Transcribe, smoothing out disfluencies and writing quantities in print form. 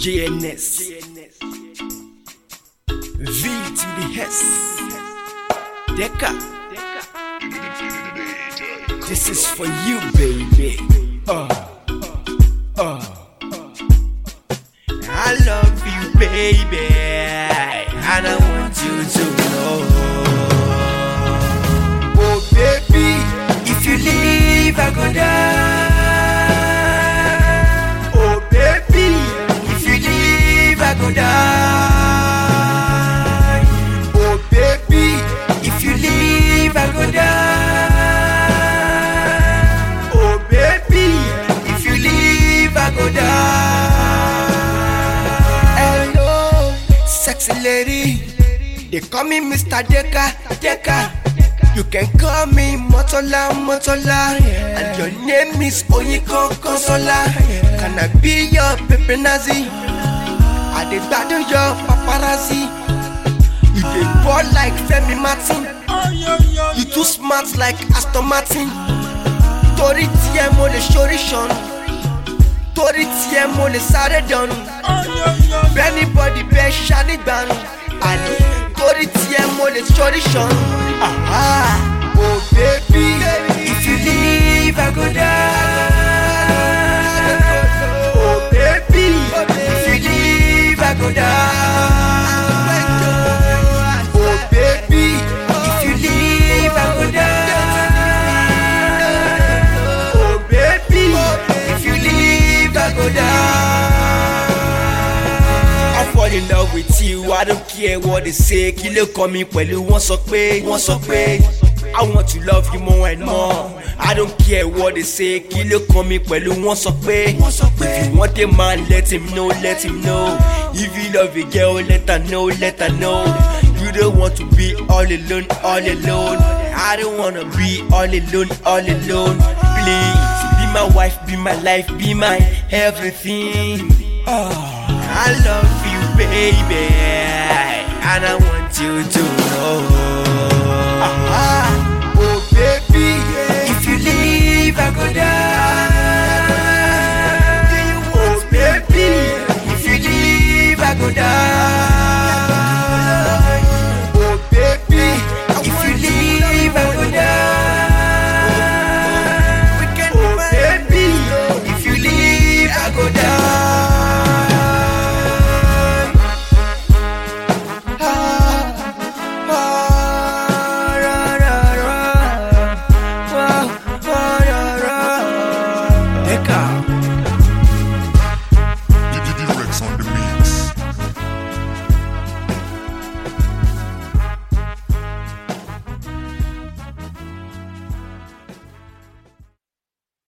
JNS V to the S Deka. This is for you, baby. I love you, baby, and I want you to know. Oh, baby, if you leave, I go die. Oh, baby, if you leave, I go die. Oh, baby, if you leave, I go die. Oh, baby, if you leave, I go die. Sexy lady, they call me Mr. Deka, Deka. You can call me Motola, Motola, and your name is Oyinko Konsola. Can I be your Pepe Nazi? I dey battle your paparazzi. You dey ball like Femi Martin. You too smart like Aston Martin. Torí tí mo lè ṣorí ṣan, torí tí mo lè sáré dànù. Anybody bẹ ṣáni gbanu, àní torí tí mo lè ṣorí ṣan. Oh baby, if you leave I go die. Oh baby, if you leave I go die. Oh baby, if you leave I go die. Oh baby, if you leave I go die. I fall in love with you, I don't care what they say. Kí ló kàn mí pẹ̀lú wọ́n sọ pé. I want to love you more and more. I don't care what they say. Kí ló kàn mí pẹ̀lú wọ́n sọ pé. If you want a man, let him know, let him know. If you love a girl, let her know, let her know. You don't want to be all alone, all alone. I don't wanna be all alone, all alone. Please, be my wife, be my life, be my everything. I love you, baby, and I want you to know. Oh baby, if you leave I go die.